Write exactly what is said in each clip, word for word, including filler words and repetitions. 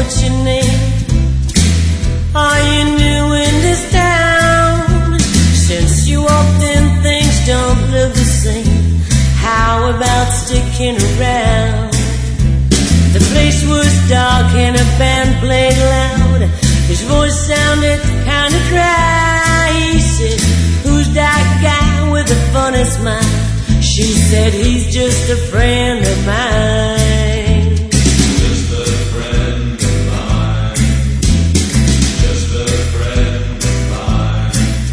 what's your name? Are you new in this town? Since you walked in, things don't look the same. How about sticking around? The place was dark and a band played loud. His voice sounded kind of dry. He said, who's that guy with the funny smile? She said, he's just a friend of mine. Just a friend of mine. Just a friend of mine.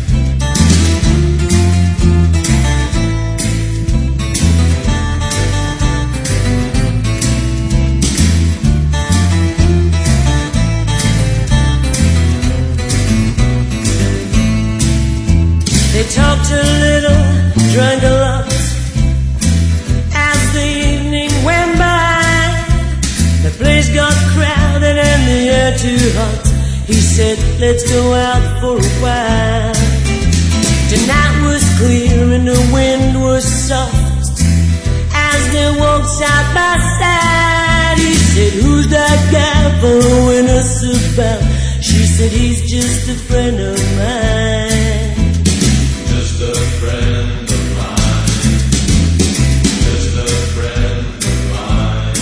They talked a little, drank a lot. As the evening went by, the place got crowded and the air too hot. He said, let's go out for a while. Tonight was clear and the wind was soft. As they walked side by side, he said, who's that guy following us about? She said, he's just a friend of mine. Just a friend of mine. Just a friend of mine.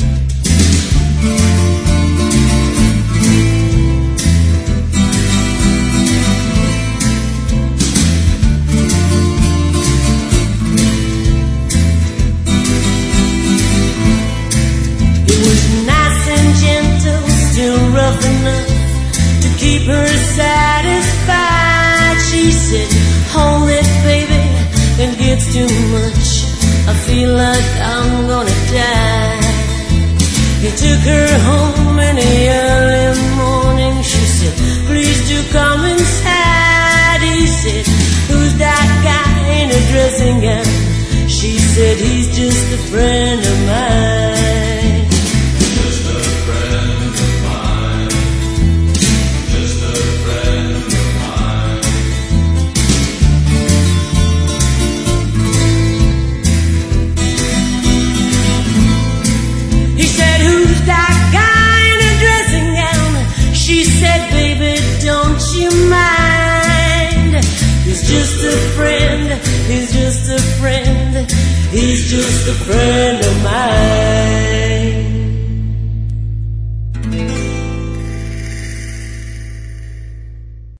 It was nice and gentle, still rough enough to keep her satisfied. She said, hold it, baby, it gets too much. I feel like I'm gonna die. He took her home in the early morning. She said, please do come inside. He said, who's that guy in a dressing gown? She said, he's just a friend of mine. Just a friend of mine. Just a friend of mine. He said, who's that guy in a dressing gown? She said, baby, don't you mind? He's just a friend, he's just a friend, he's just a friend of mine.